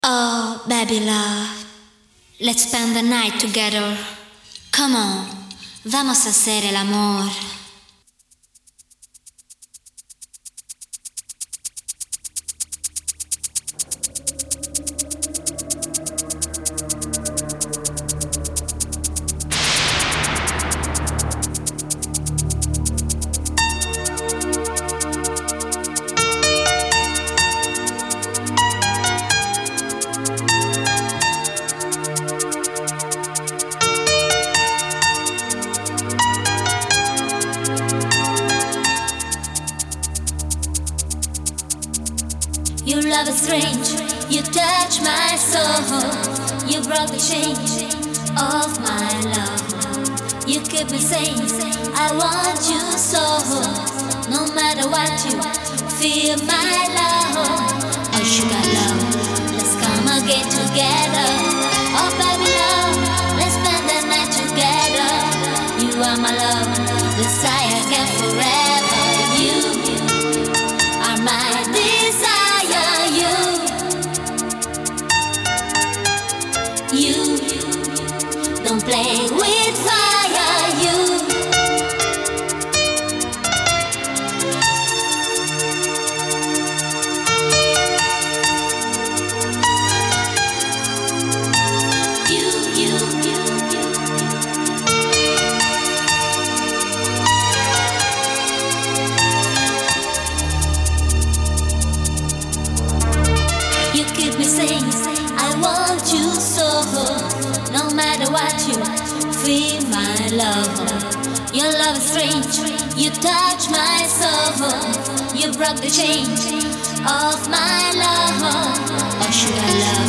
Oh, baby love, let's spend the night together. Come on, vamos a hacer el amor. Your love is strange, you touch my soul. You broke the chain of my love. You keep me saying, I want you so. No matter what you feel my love. Oh sugar love, let's come again together. Oh baby love, let's spend the night together. You are my love, desire again forever. You are my desire. You don't play with fire. You keep me saying, I want you so. No matter what you feel my love. Your love is strange, you touch my soul. You broke the chain of my love. Oh sugar love.